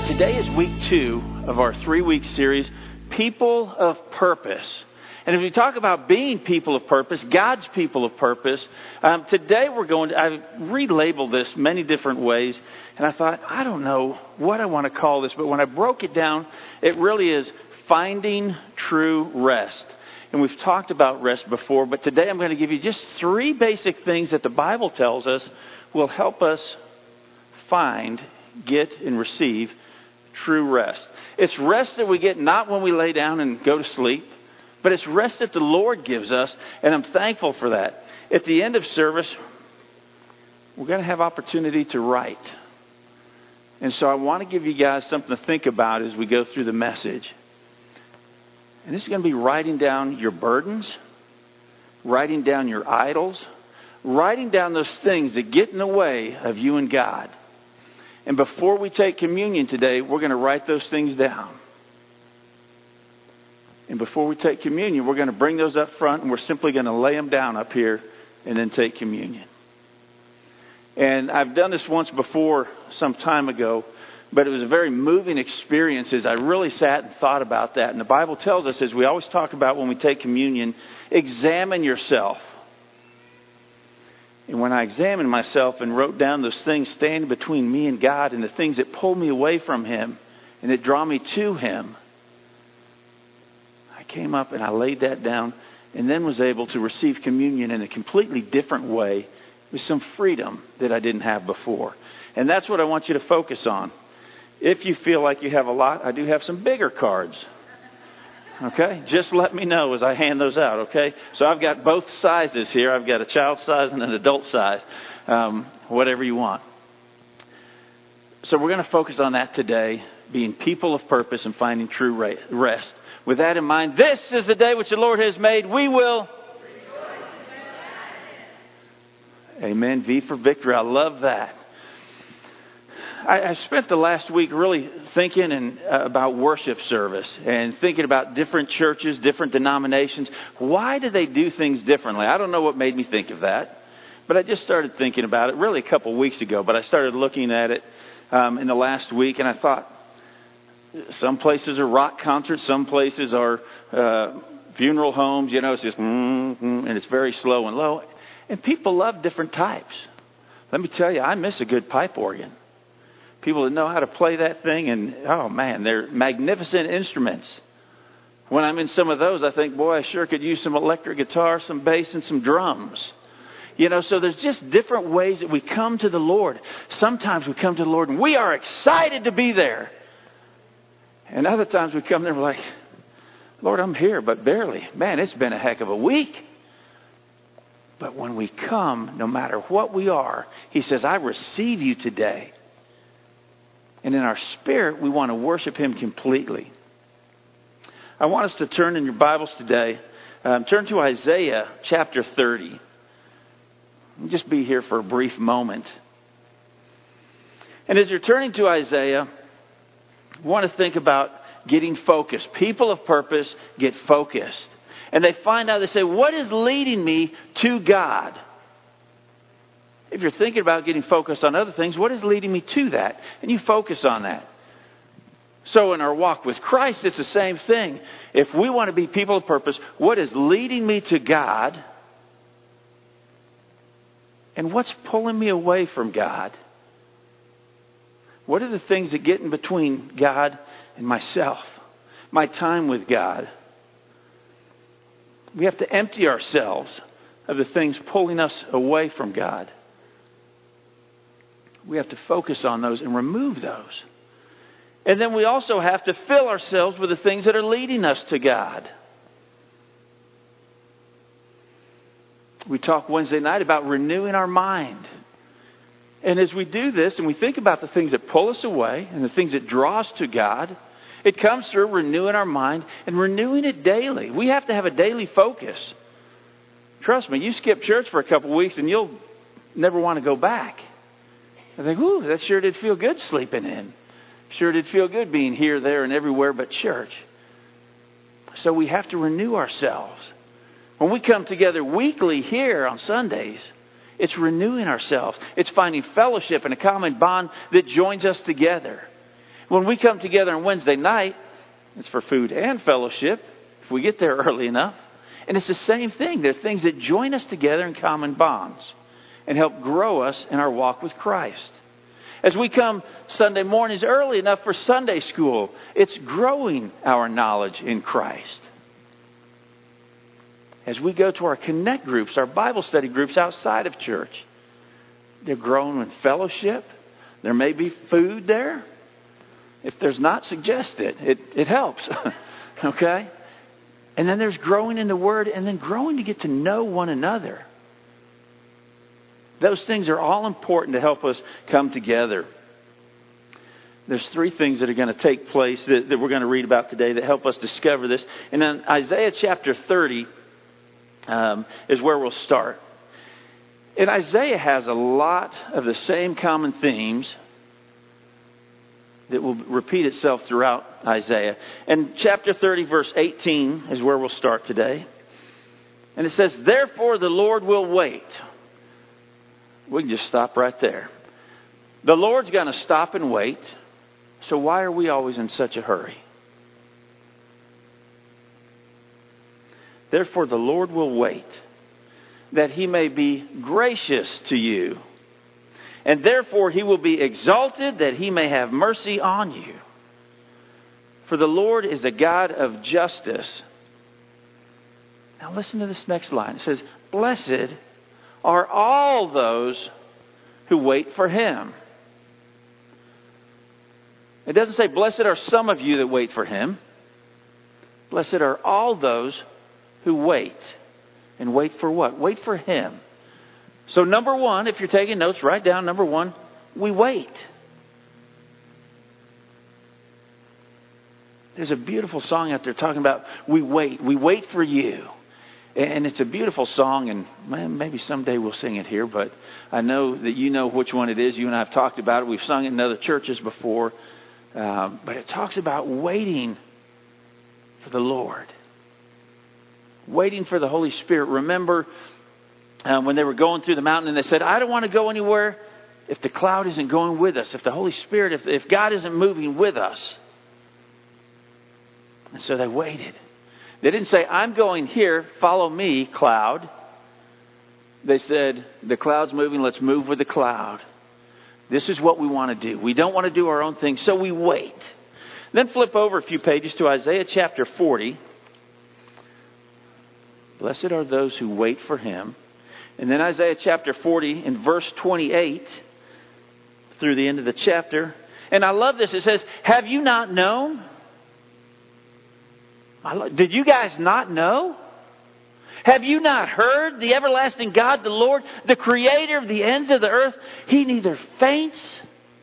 Today is week 2 of our 3-week series, People of Purpose. And if we talk about being people of purpose, God's people of purpose, today I relabeled this many different ways. And I thought, I don't know what I want to call this. But when I broke it down, it really is finding true rest. And we've talked about rest before, but today I'm going to give you just 3 basic things that the Bible tells us will help us find, get, and receive true rest. It's rest that we get not when we lay down and go to sleep, but it's rest that the Lord gives us, and I'm thankful for that. At the end of service, we're going to have opportunity to write. And so I want to give you guys something to think about as we go through the message. And this is going to be writing down your burdens, writing down your idols, writing down those things that get in the way of you and God. And before we take communion today, we're going to write those things down. And before we take communion, we're going to bring those up front, and we're simply going to lay them down up here and then take communion. And I've done this once before some time ago, but it was a very moving experience as I really sat and thought about that. And the Bible tells us, as we always talk about when we take communion, examine yourself. And when I examined myself and wrote down those things standing between me and God and the things that pull me away from Him and that draw me to Him, I came up and I laid that down and then was able to receive communion in a completely different way with some freedom that I didn't have before. And that's what I want you to focus on. If you feel like you have a lot, I do have some bigger cards. Okay, just let me know as I hand those out, okay? So I've got both sizes here. I've got a child size and an adult size, whatever you want. So we're going to focus on that today, being people of purpose and finding true rest. With that in mind, this is the day which the Lord has made. We will. Amen. V for victory. I love that. I spent the last week really thinking about worship service and thinking about different churches, different denominations. Why do they do things differently? I don't know what made me think of that, but I just started thinking about it really a couple of weeks ago. But I started looking at it in the last week, and I thought, some places are rock concerts, some places are funeral homes. You know, it's just and it's very slow and low, and people love different types. Let me tell you, I miss a good pipe organ. People that know how to play that thing, and oh man, they're magnificent instruments. When I'm in some of those, I think, boy, I sure could use some electric guitar, some bass, and some drums. You know, so there's just different ways that we come to the Lord. Sometimes we come to the Lord and we are excited to be there. And other times we come there and we're like, Lord, I'm here, but barely. Man, it's been a heck of a week. But when we come, no matter what we are, He says, I receive you today. And in our spirit, we want to worship Him completely. I want us to turn in your Bibles today. Turn to Isaiah chapter 30. We'll just be here for a brief moment. And as you're turning to Isaiah, I want to think about getting focused. People of purpose get focused. And they find out, they say, what is leading me to God? If you're thinking about getting focused on other things, what is leading me to that? And you focus on that. So in our walk with Christ, it's the same thing. If we want to be people of purpose, what is leading me to God? And what's pulling me away from God? What are the things that get in between God and myself? My time with God. We have to empty ourselves of the things pulling us away from God. We have to focus on those and remove those. And then we also have to fill ourselves with the things that are leading us to God. We talked Wednesday night about renewing our mind. And as we do this and we think about the things that pull us away and the things that draw us to God, it comes through renewing our mind and renewing it daily. We have to have a daily focus. Trust me, you skip church for a couple of weeks and you'll never want to go back. I think, ooh, that sure did feel good sleeping in. Sure did feel good being here, there, and everywhere but church. So we have to renew ourselves. When we come together weekly here on Sundays, it's renewing ourselves. It's finding fellowship and a common bond that joins us together. When we come together on Wednesday night, it's for food and fellowship, if we get there early enough. And it's the same thing. There are things that join us together in common bonds and help grow us in our walk with Christ. As we come Sunday mornings early enough for Sunday school, it's growing our knowledge in Christ. As we go to our connect groups, our Bible study groups outside of church, they're growing with fellowship. There may be food there. If there's not, suggest it. It helps. Okay? And then there's growing in the Word and then growing to get to know one another. Those things are all important to help us come together. There's 3 things that are going to take place that we're going to read about today that help us discover this. And then Isaiah chapter 30 is where we'll start. And Isaiah has a lot of the same common themes that will repeat itself throughout Isaiah. And chapter 30, verse 18 is where we'll start today. And it says, "Therefore the Lord will wait." We can just stop right there. The Lord's going to stop and wait. So why are we always in such a hurry? Therefore the Lord will wait, that He may be gracious to you. And therefore He will be exalted, that He may have mercy on you. For the Lord is a God of justice. Now listen to this next line. It says, "Blessed are all those who wait for Him." It doesn't say, "Blessed are some of you that wait for Him." Blessed are all those who wait. And wait for what? Wait for Him. So number 1, if you're taking notes, write down number 1, we wait. There's a beautiful song out there talking about we wait for you. And it's a beautiful song, and maybe someday we'll sing it here, but I know that you know which one it is. You and I have talked about it. We've sung it in other churches before. But it talks about waiting for the Lord. Waiting for the Holy Spirit. Remember when they were going through the mountain and they said, "I don't want to go anywhere if the cloud isn't going with us, if the Holy Spirit, if God isn't moving with us." And so they waited. They didn't say, "I'm going here, follow me, cloud." They said, "The cloud's moving, let's move with the cloud. This is what we want to do. We don't want to do our own thing, so we wait." Then flip over a few pages to Isaiah chapter 40. Blessed are those who wait for Him. And then Isaiah chapter 40 in verse 28 through the end of the chapter. And I love this. It says, "Have you not known?" Did you guys not know? "Have you not heard? The everlasting God, the Lord, the creator of the ends of the earth, He neither faints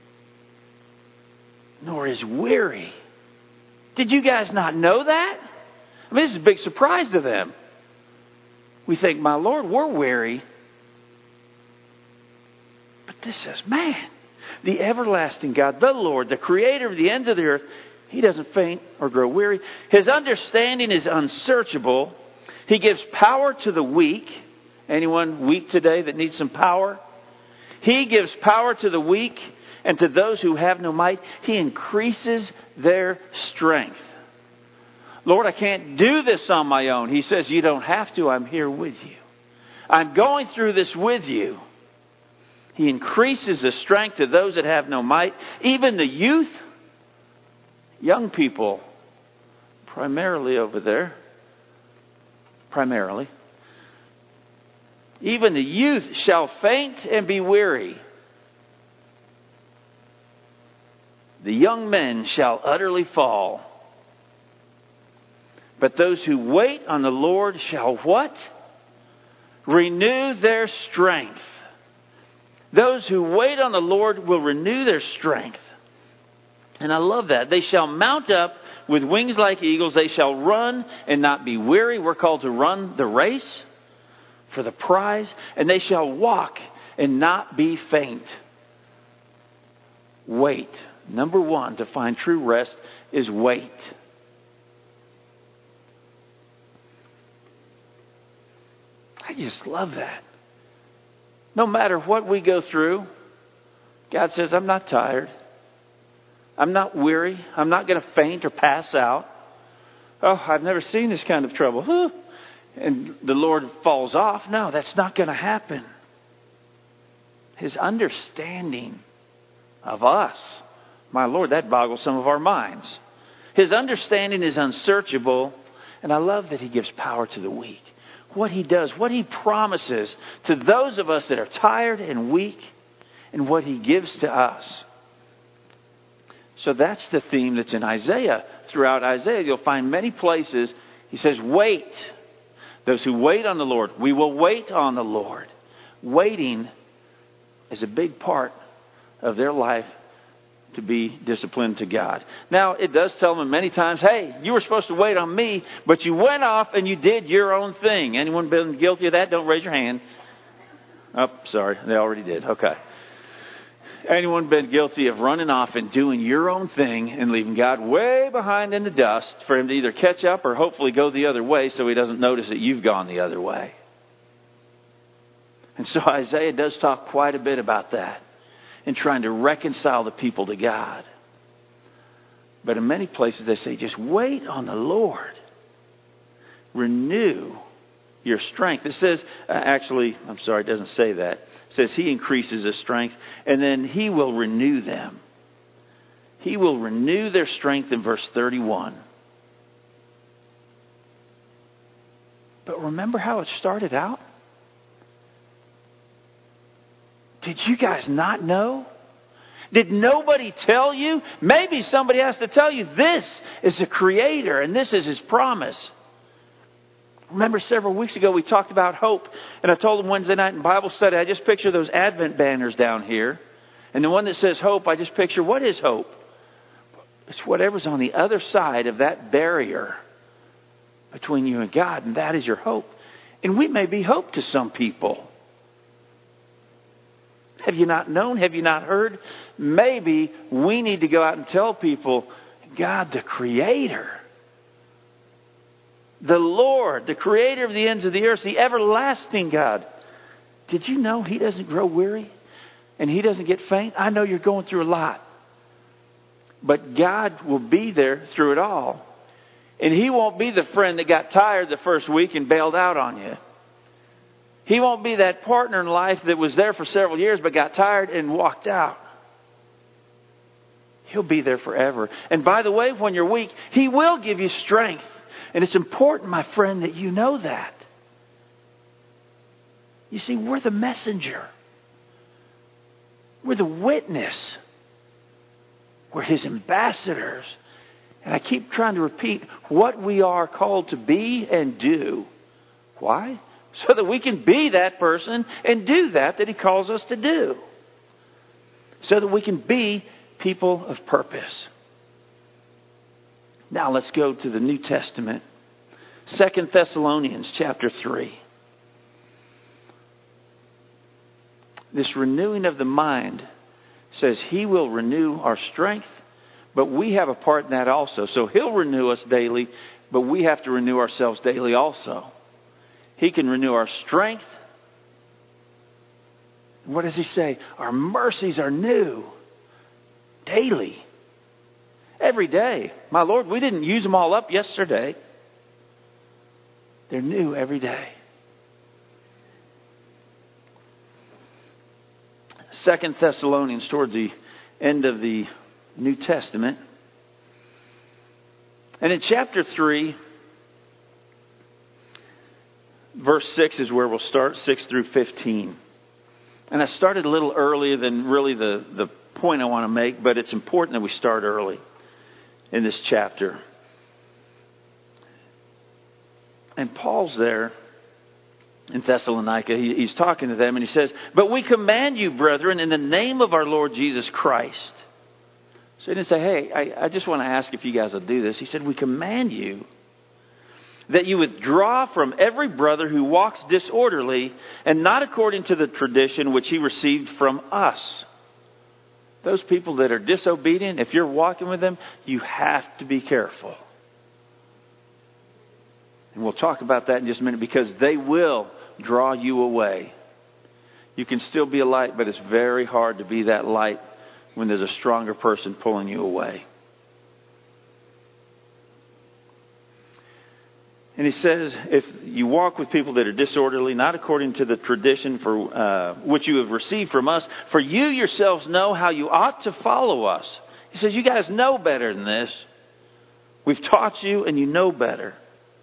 nor is weary." Did you guys not know that? I mean, this is a big surprise to them. We think, "My Lord, we're weary." But this says, man, the everlasting God, the Lord, the creator of the ends of the earth, He doesn't faint or grow weary. His understanding is unsearchable. He gives power to the weak. Anyone weak today that needs some power? He gives power to the weak, and to those who have no might, He increases their strength. "Lord, I can't do this on my own." He says, "You don't have to. I'm here with you. I'm going through this with you." He increases the strength to those that have no might. Even the youth, young people, primarily over there, even the youth shall faint and be weary. The young men shall utterly fall. But those who wait on the Lord shall what? Renew their strength. Those who wait on the Lord will renew their strength. And I love that. They shall mount up with wings like eagles. They shall run and not be weary. We're called to run the race for the prize. And they shall walk and not be faint. Wait. Number 1, to find true rest is wait. I just love that. No matter what we go through, God says, "I'm not tired. I'm not weary. I'm not going to faint or pass out. Oh, I've never seen this kind of trouble. Whew. And the Lord falls off. No, that's not going to happen. His understanding of us, my Lord, that boggles some of our minds. His understanding is unsearchable, and I love that He gives power to the weak. What He does, what He promises to those of us that are tired and weak, and what He gives to us. So that's the theme that's in Isaiah. Throughout Isaiah, you'll find many places He says, wait. Those who wait on the Lord, we will wait on the Lord. Waiting is a big part of their life to be disciplined to God. Now, it does tell them many times, hey, you were supposed to wait on me, but you went off and you did your own thing. Anyone been guilty of that? Don't raise your hand. Oh, sorry. They already did. Okay. Anyone been guilty of running off and doing your own thing and leaving God way behind in the dust for Him to either catch up or hopefully go the other way so He doesn't notice that you've gone the other way? And so Isaiah does talk quite a bit about that and trying to reconcile the people to God. But in many places they say, just wait on the Lord. Renew your strength. It says, it doesn't say that. It says He increases His strength, and then He will renew them. He will renew their strength in verse 31. But remember how it started out? Did you guys not know? Did nobody tell you? Maybe somebody has to tell you. This is the Creator, and this is His promise. Remember several weeks ago we talked about hope. And I told them Wednesday night in Bible study, I just picture those Advent banners down here. And the one that says hope, I just picture, what is hope? It's whatever's on the other side of that barrier between you and God. And that is your hope. And we may be hope to some people. Have you not known? Have you not heard? Maybe we need to go out and tell people, God, the Creator, the Lord, the Creator of the ends of the earth, the everlasting God. Did you know He doesn't grow weary and He doesn't get faint? I know you're going through a lot. But God will be there through it all. And He won't be the friend that got tired the first week and bailed out on you. He won't be that partner in life that was there for several years but got tired and walked out. He'll be there forever. And by the way, when you're weak, He will give you strength. And it's important, my friend, that you know that. You see, we're the messenger. We're the witness. We're His ambassadors. And I keep trying to repeat what we are called to be and do. Why? So that we can be that person and do that He calls us to do. So that we can be people of purpose. Now let's go to the New Testament. 2 Thessalonians chapter 3. This renewing of the mind says He will renew our strength, but we have a part in that also. So He'll renew us daily, but we have to renew ourselves daily also. He can renew our strength. What does He say? Our mercies are new daily. Every day. My Lord, we didn't use them all up yesterday. They're new every day. 2 Thessalonians, toward the end of the New Testament. And in chapter 3, verse 6 is where we'll start, 6 through 15. And I started a little earlier than really the point I want to make, but it's important that we start early in this chapter. And Paul's there in Thessalonica. He's talking to them and he says, but we command you, brethren, in the name of our Lord Jesus Christ. So he didn't say, hey, I just want to ask if you guys will do this. He said, we command you that you withdraw from every brother who walks disorderly and not according to the tradition which he received from us. Those people that are disobedient, if you're walking with them, you have to be careful. And we'll talk about that in just a minute because they will draw you away. You can still be a light, but it's very hard to be that light when there's a stronger person pulling you away. And he says, if you walk with people that are disorderly, not according to the tradition for which you have received from us, for you yourselves know how you ought to follow us. He says, you guys know better than this. We've taught you and you know better.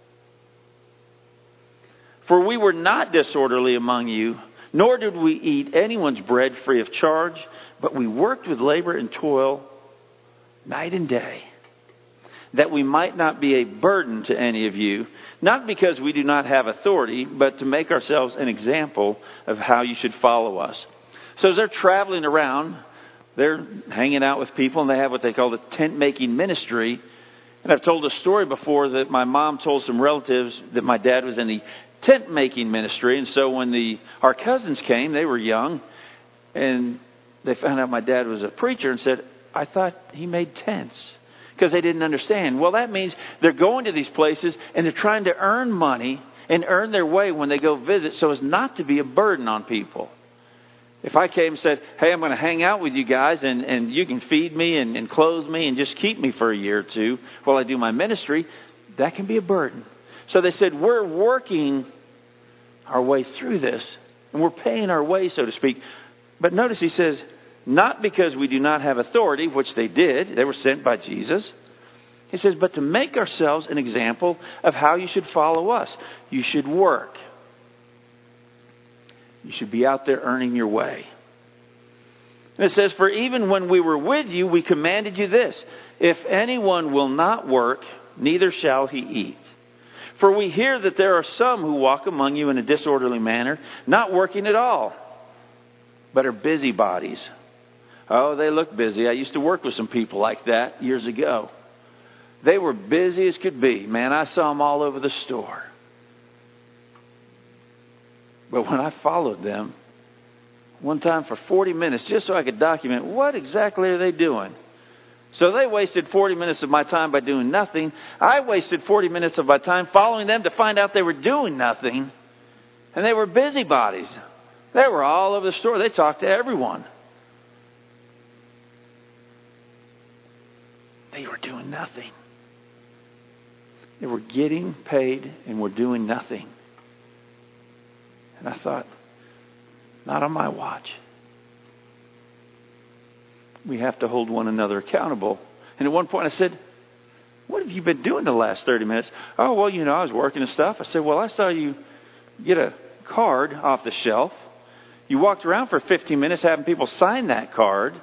For we were not disorderly among you, nor did we eat anyone's bread free of charge, but we worked with labor and toil night and day, that we might not be a burden to any of you, not because we do not have authority, but to make ourselves an example of how you should follow us. So as they're traveling around, they're hanging out with people, and they have what they call the tent-making ministry. And I've told a story before that my mom told some relatives that my dad was in the tent-making ministry. And so when our cousins came, they were young, and they found out my dad was a preacher and said, I thought he made tents. Because they didn't understand. Well, that means they're going to these places and they're trying to earn money and earn their way when they go visit so as not to be a burden on people. If I came and said, hey, I'm going to hang out with you guys and you can feed me and clothe me and just keep me for a year or two while I do my ministry, that can be a burden. So they said, we're working our way through this and we're paying our way, so to speak. But notice he says, not because we do not have authority, which they did. They were sent by Jesus. He says, but to make ourselves an example of how you should follow us. You should work. You should be out there earning your way. And it says, for even when we were with you, we commanded you this. If anyone will not work, neither shall he eat. For we hear that there are some who walk among you in a disorderly manner, not working at all, but are busybodies. Oh, they look busy. I used to work with some people like that years ago. They were busy as could be. Man, I saw them all over the store. But when I followed them, one time for 40 minutes, just so I could document what exactly are they doing. So they wasted 40 minutes of my time by doing nothing. I wasted 40 minutes of my time following them to find out they were doing nothing. And they were busybodies. They were all over the store. They talked to everyone. They were doing nothing. They were getting paid and were doing nothing. And I thought, not on my watch. We have to hold one another accountable. And at one point I said, what have you been doing the last 30 minutes? Oh, well, I was working and stuff. I said, well, I saw you get a card off the shelf. You walked around for 15 minutes having people sign that card.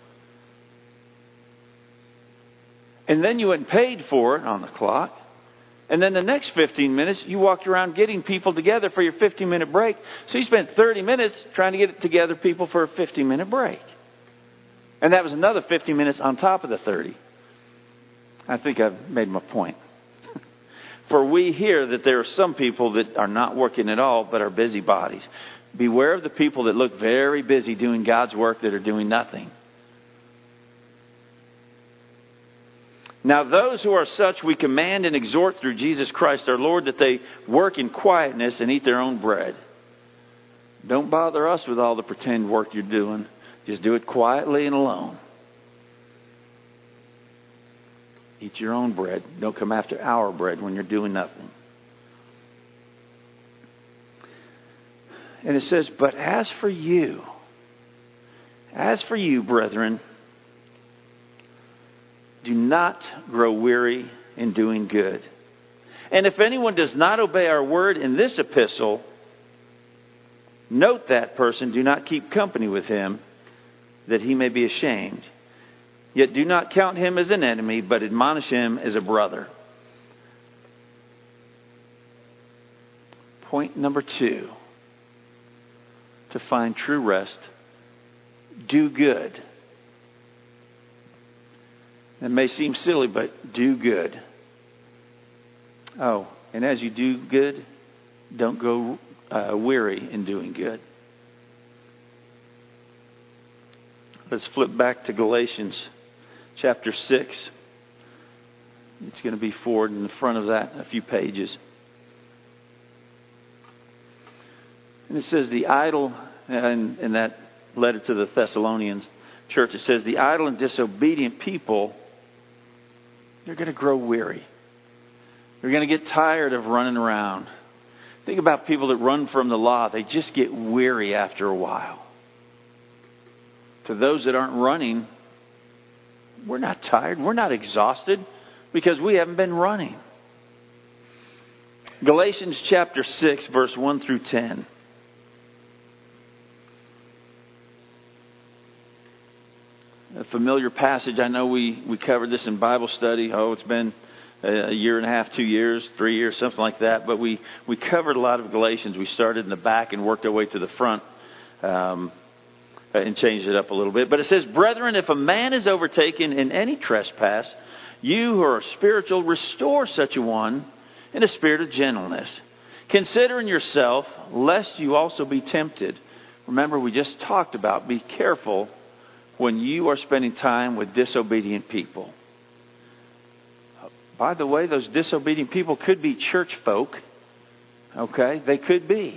And then you went and paid for it on the clock. And then the next 15 minutes, you walked around getting people together for your 15-minute break. So you spent 30 minutes trying to get together people for a 15-minute break. And that was another 15 minutes on top of the 30. I think I've made my point. For we hear that there are some people that are not working at all, but are busybodies. Beware of the people that look very busy doing God's work that are doing nothing. Now those who are such we command and exhort through Jesus Christ our Lord that they work in quietness and eat their own bread. Don't bother us with all the pretend work you're doing. Just do it quietly and alone. Eat your own bread. Don't come after our bread when you're doing nothing. And it says, but as for you, brethren, do not grow weary in doing good. And if anyone does not obey our word in this epistle, note that person, do not keep company with him, that he may be ashamed. Yet do not count him as an enemy, but admonish him as a brother. Point number 2. To find true rest, do good. It may seem silly, but do good. Oh, and as you do good, don't go weary in doing good. Let's flip back to Galatians chapter 6. It's going to be forward in the front of that a few pages. And it says the idle, in that letter to the Thessalonians, church, it says the idle and disobedient people, they're going to grow weary. They're going to get tired of running around. Think about people that run from the law. They just get weary after a while. To those that aren't running, we're not tired. We're not exhausted because we haven't been running. Galatians chapter 6, verse 1 through 10. A familiar passage. I know we covered this in Bible study. It's been a year and a half, 2 years, 3 years, something like that. But we covered a lot of Galatians. We started in the back and worked our way to the front and changed it up a little bit. But it says, "Brethren, if a man is overtaken in any trespass, you who are spiritual, restore such a one in a spirit of gentleness, considering yourself, lest you also be tempted." Remember, we just talked about be careful when you are spending time with disobedient people. By the way, those disobedient people could be church folk. Okay? They could be.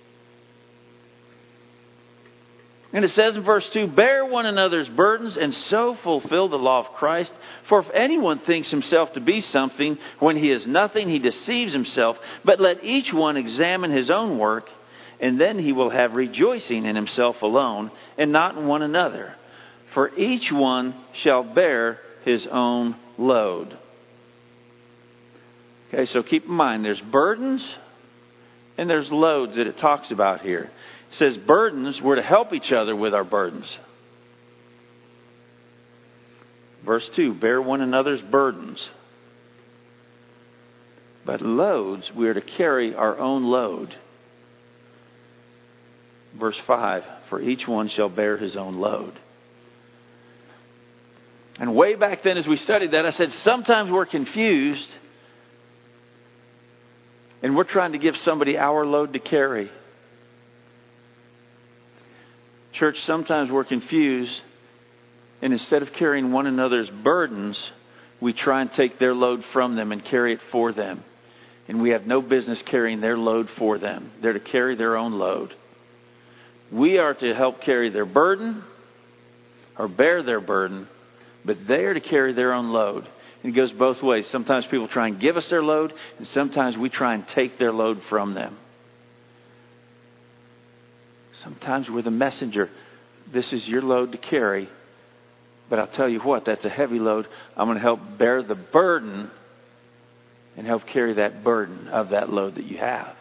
And it says in verse 2, "Bear one another's burdens and so fulfill the law of Christ. For if anyone thinks himself to be something when he is nothing, he deceives himself. But let each one examine his own work, and then he will have rejoicing in himself alone and not in one another. For each one shall bear his own load." Okay, so keep in mind, there's burdens and there's loads that it talks about here. It says burdens, we're to help each other with our burdens. Verse 2, "Bear one another's burdens." But loads, we are to carry our own load. Verse 5, "For each one shall bear his own load." And way back then as we studied that, I said sometimes we're confused and we're trying to give somebody our load to carry. Church, sometimes we're confused, and instead of carrying one another's burdens, we try and take their load from them and carry it for them. And we have no business carrying their load for them. They're to carry their own load. We are to help carry their burden or bear their burden, but they are to carry their own load. And it goes both ways. Sometimes people try and give us their load, and sometimes we try and take their load from them. Sometimes we're the messenger. This is your load to carry, but I'll tell you what, that's a heavy load. I'm going to help bear the burden and help carry that burden of that load that you have.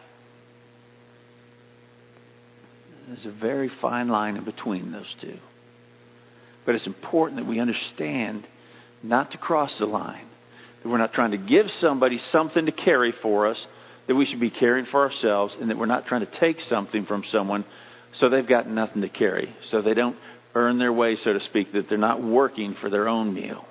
There's a very fine line in between those two. But it's important that we understand not to cross the line. That we're not trying to give somebody something to carry for us that we should be carrying for ourselves, and that we're not trying to take something from someone so they've got nothing to carry, so they don't earn their way, so to speak, that they're not working for their own meal.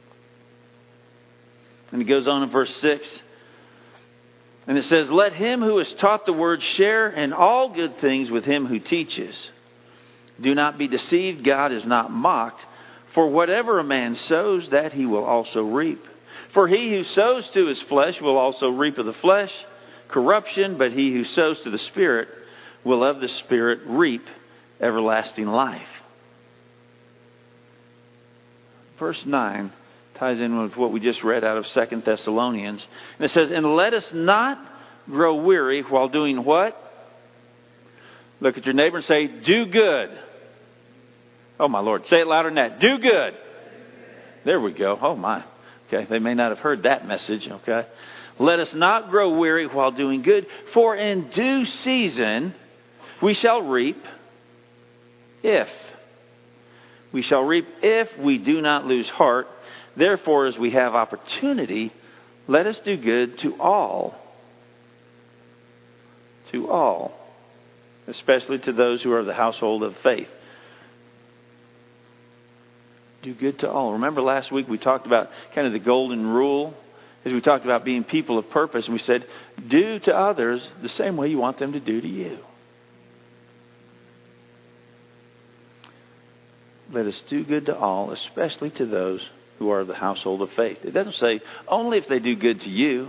And he goes on in verse 6, and it says, "Let him who is taught the word share in all good things with him who teaches. Do not be deceived, God is not mocked. For whatever a man sows, that he will also reap. For he who sows to his flesh will also reap of the flesh corruption, but he who sows to the Spirit will of the Spirit reap everlasting life." Verse 9 ties in with what we just read out of 2 Thessalonians. And it says, "And let us not grow weary while doing" what? Look at your neighbor and say, "Do good." Oh, my Lord. Say it louder than that. Do good. There we go. Oh, my. Okay. They may not have heard that message. Okay. "Let us not grow weary while doing good, for in due season we shall reap if we do not lose heart. Therefore, as we have opportunity, let us do good to all, especially to those who are of the household of faith." Do good to all. Remember last week we talked about kind of the golden rule as we talked about being people of purpose. And we said, do to others the same way you want them to do to you. Let us do good to all, especially to those who are of the household of faith. It doesn't say only if they do good to you.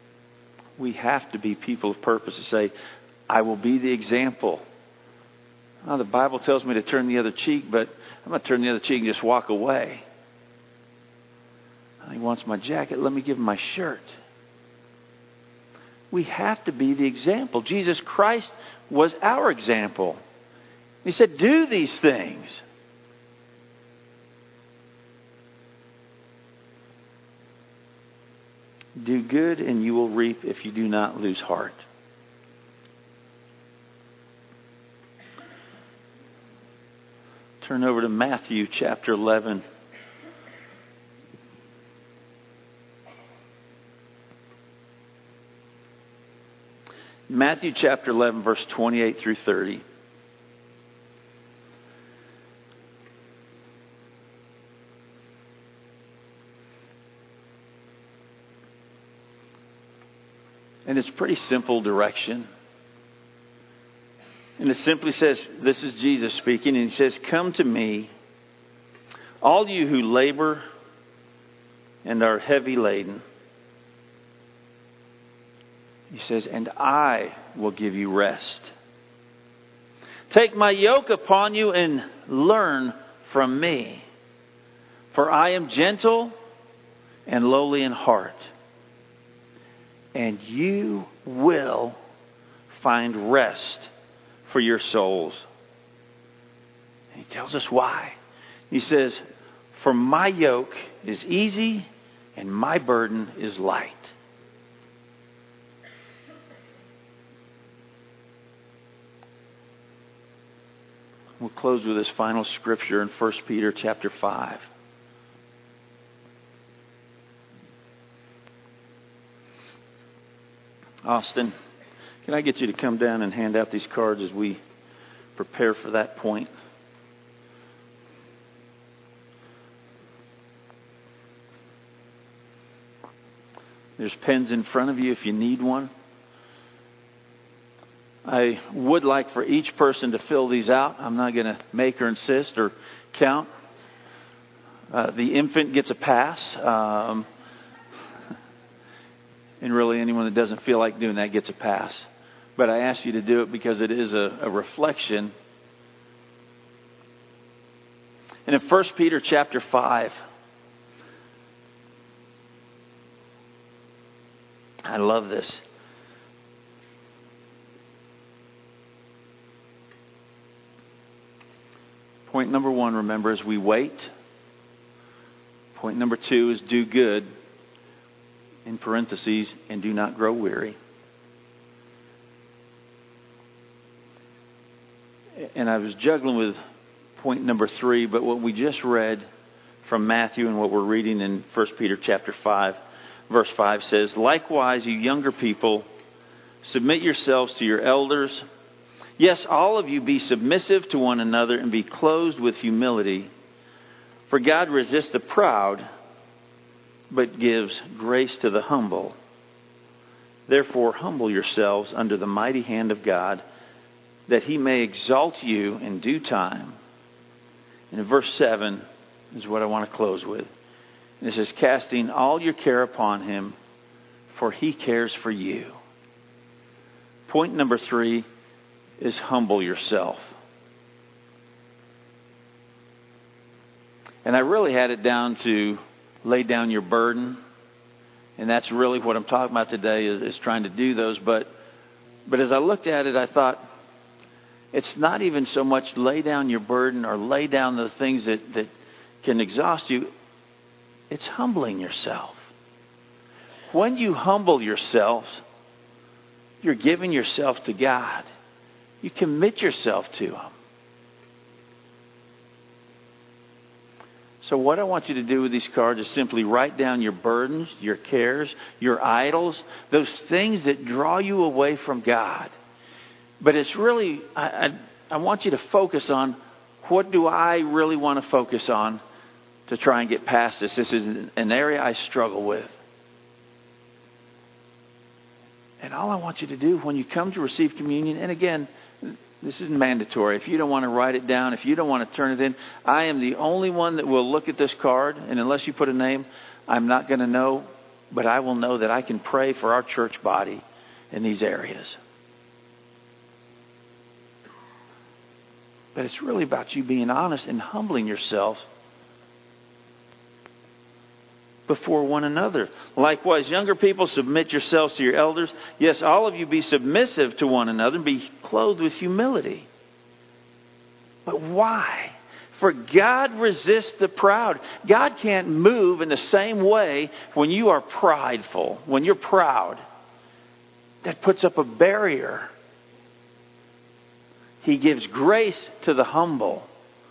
We have to be people of purpose to say, I will be the example Oh, the Bible tells me to turn the other cheek, but I'm going to turn the other cheek and just walk away. He wants my jacket. Let me give him my shirt. We have to be the example. Jesus Christ was our example. He said, do these things. Do good and you will reap if you do not lose heart. Turn over to Matthew chapter 11. Matthew chapter 11, verse 28 through 30. And it's pretty simple direction. And it simply says, this is Jesus speaking, and he says, come to me, all you who labor and are heavy laden. He says, and I will give you rest. Take my yoke upon you and learn from me. For I am gentle and lowly in heart. And you will find rest for your souls. And he tells us why. He says, for my yoke is easy and my burden is light. We'll close with this final scripture in 1 Peter chapter 5. Austin, can I get you to come down and hand out these cards as we prepare for that point? There's pens in front of you if you need one. I would like for each person to fill these out. I'm not going to make or insist or count. The infant gets a pass. And really anyone that doesn't feel like doing that gets a pass. But I ask you to do it because it is a reflection. And in 1 Peter chapter 5, I love this. Point number 1, remember, is we wait. Point number 2 is do good. In parentheses, and do not grow weary. And I was juggling with point number 3, but what we just read from Matthew and what we're reading in 1 Peter chapter 5, verse 5 says, likewise, you younger people, submit yourselves to your elders. Yes, all of you be submissive to one another and be clothed with humility. For God resists the proud, but gives grace to the humble. Therefore, humble yourselves under the mighty hand of God, that he may exalt you in due time. And in verse 7 is what I want to close with. And it says, casting all your care upon him, for he cares for you. Point number 3 is humble yourself. And I really had it down to lay down your burden. And that's really what I'm talking about today is trying to do those. But as I looked at it, I thought, it's not even so much lay down your burden or lay down the things that can exhaust you. It's humbling yourself. When you humble yourself, you're giving yourself to God. You commit yourself to him. So what I want you to do with these cards is simply write down your burdens, your cares, your idols, those things that draw you away from God. But it's really, I want you to focus on, what do I really want to focus on to try and get past this? This is an area I struggle with. And all I want you to do when you come to receive communion, and again, this is mandatory. If you don't want to write it down, if you don't want to turn it in, I am the only one that will look at this card. And unless you put a name, I'm not going to know. But I will know that I can pray for our church body in these areas. But it's really about you being honest and humbling yourself before one another. Likewise, younger people, submit yourselves to your elders. Yes, all of you be submissive to one another and be clothed with humility. But why? For God resists the proud. God can't move in the same way when you are prideful, when you're proud. That puts up a barrier. He gives grace to the humble.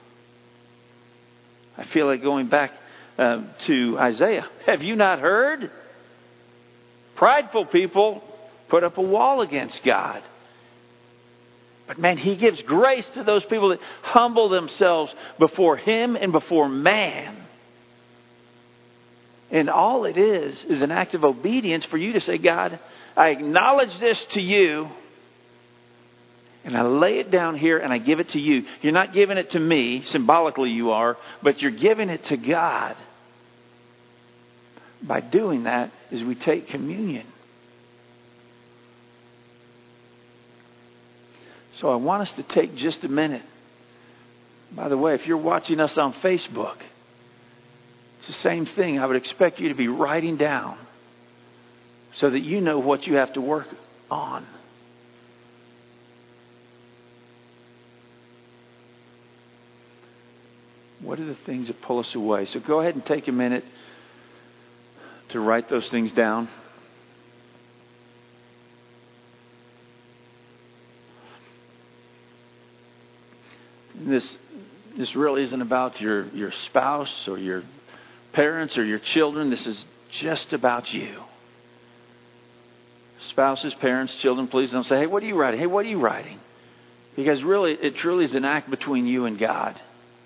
I feel like going back to Isaiah. Have you not heard? Prideful people put up a wall against God. But man, He gives grace to those people that humble themselves before Him and before man. And all it is an act of obedience for you to say, God, I acknowledge this to you. And I lay it down here and I give it to you. You're not giving it to me. Symbolically you are. But you're giving it to God. By doing that is we take communion. So I want us to take just a minute. By the way, if you're watching us on Facebook, it's the same thing. I would expect you to be writing down so that you know what you have to work on. What are the things that pull us away? So go ahead and take a minute to write those things down. This really isn't about your spouse or your parents or your children. This is just about you. Spouses, parents, children, please don't say, hey, what are you writing? Hey, what are you writing? Because really, it truly is an act between you and God.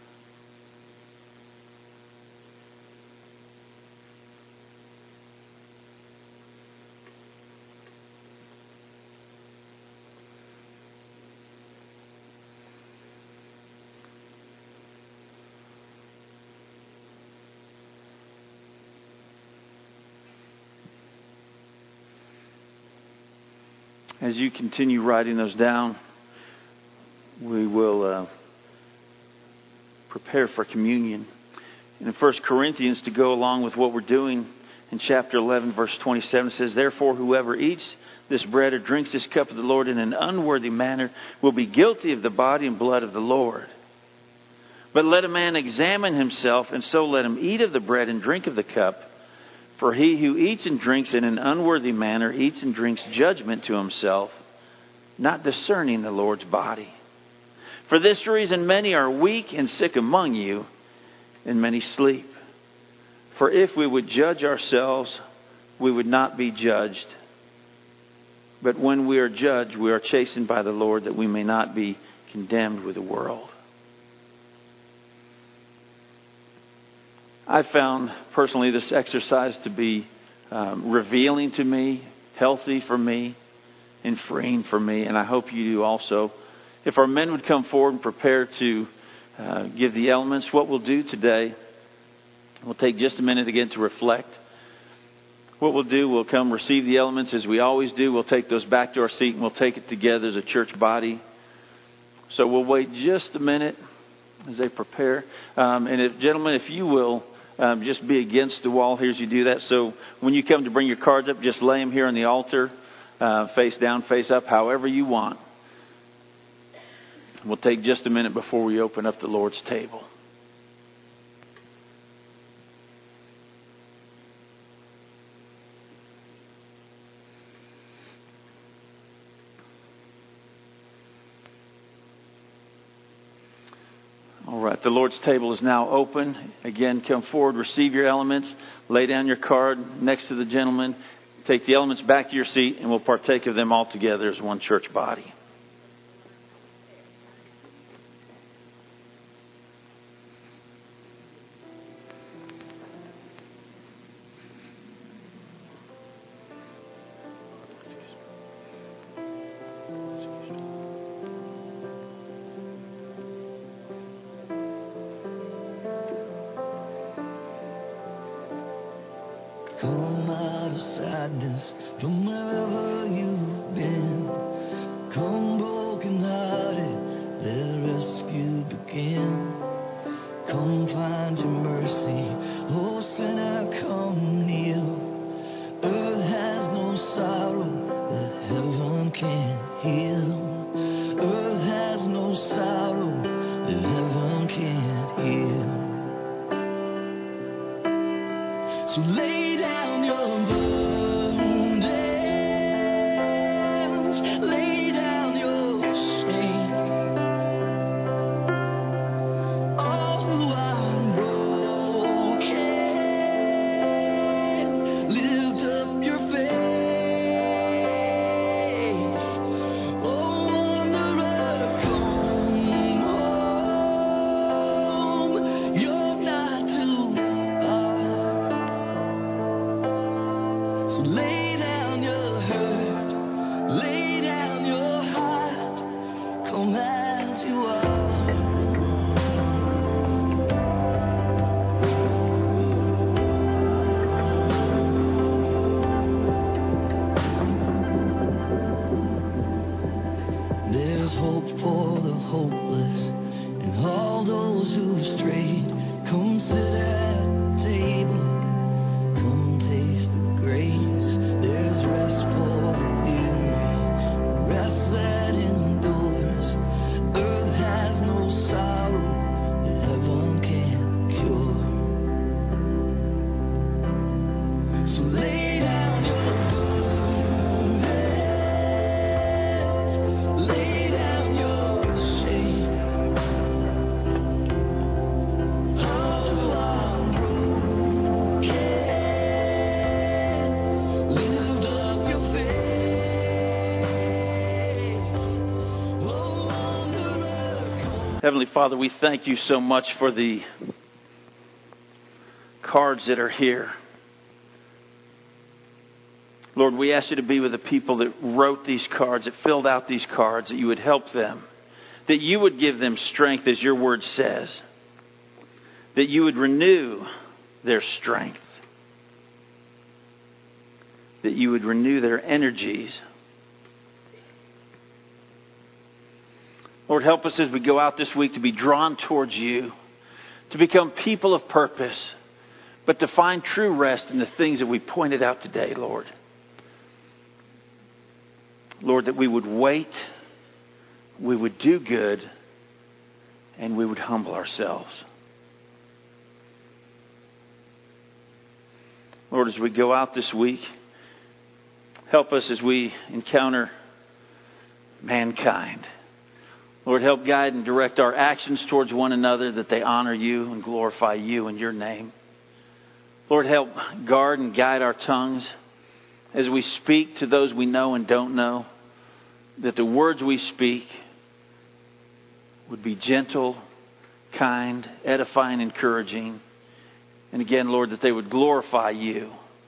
As you continue writing those down, we will prepare for communion. And in 1 Corinthians, to go along with what we're doing, in chapter 11, verse 27, it says, therefore, whoever eats this bread or drinks this cup of the Lord in an unworthy manner will be guilty of the body and blood of the Lord. But let a man examine himself, and so let him eat of the bread and drink of the cup. For he who eats and drinks in an unworthy manner eats and drinks judgment to himself, not discerning the Lord's body. For this reason many are weak and sick among you, and many sleep. For if we would judge ourselves, we would not be judged. But when we are judged, we are chastened by the Lord, that we may not be condemned with the world. I found personally this exercise to be revealing to me, healthy for me, and freeing for me. And I hope you do also. If our men would come forward and prepare to give the elements, what we'll do today, we'll take just a minute again to reflect. What we'll do, we'll come receive the elements as we always do. We'll take those back to our seat and we'll take it together as a church body. So we'll wait just a minute as they prepare. And if, gentlemen, if you will, just be against the wall here as you do that. So when you come to bring your cards up, just lay them here on the altar, face down, face up, however you want. We'll take just a minute before we open up the Lord's table. All right, the Lord's table is now open. Again, come forward, receive your elements, lay down your card next to the gentleman, take the elements back to your seat, and we'll partake of them all together as one church body. Come out of sadness from wherever you've been. Come broken hearted let rescue begin. Come find your mercy, oh sinner, come kneel. Earth has no sorrow that heaven can't heal. Earth has no sorrow that heaven can't heal. So lay down your burdens, lay down your shame. Oh, I'm broken. Lift up your face. Oh, wanderer, come home. You're not too far. So lay down your hurt, lay down your heart, come as you are. There's hope for the hopeless and all those who've strayed. Come sit at the table. Come taste the grace. There's rest for the weary, rest that endures. Earth has no sorrow that heaven can't cure. So lay down your burdens, lay down your shame. Oh, I'm broken. Lift up your face. Oh, wanderer, come. Heavenly Father, we thank you so much for the cards that are here. Lord, we ask you to be with the people that wrote these cards, that filled out these cards, that you would help them, that you would give them strength as your word says, that you would renew their strength, that you would renew their energies. Lord, help us as we go out this week to be drawn towards you, to become people of purpose, but to find true rest in the things that we pointed out today, Lord. Lord, that we would wait, we would do good, and we would humble ourselves. Lord, as we go out this week, help us as we encounter mankind. Lord, help guide and direct our actions towards one another, that they honor you and glorify you in your name. Lord, help guard and guide our tongues as we speak to those we know and don't know, that the words we speak would be gentle, kind, edifying, encouraging. And again, Lord, that they would glorify you.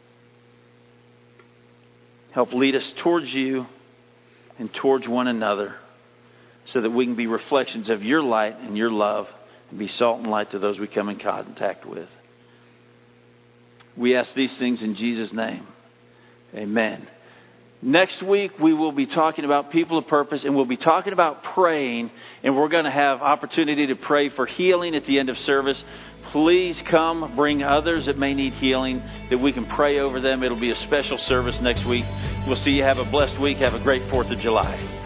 Help lead us towards you and towards one another, so that we can be reflections of your light and your love and be salt and light to those we come in contact with. We ask these things in Jesus' name. Amen. Next week, we will be talking about people of purpose, and we'll be talking about praying, and we're going to have opportunity to pray for healing at the end of service. Please come, bring others that may need healing, that we can pray over them. It'll be a special service next week. We'll see you. Have a blessed week. Have a great 4th of July.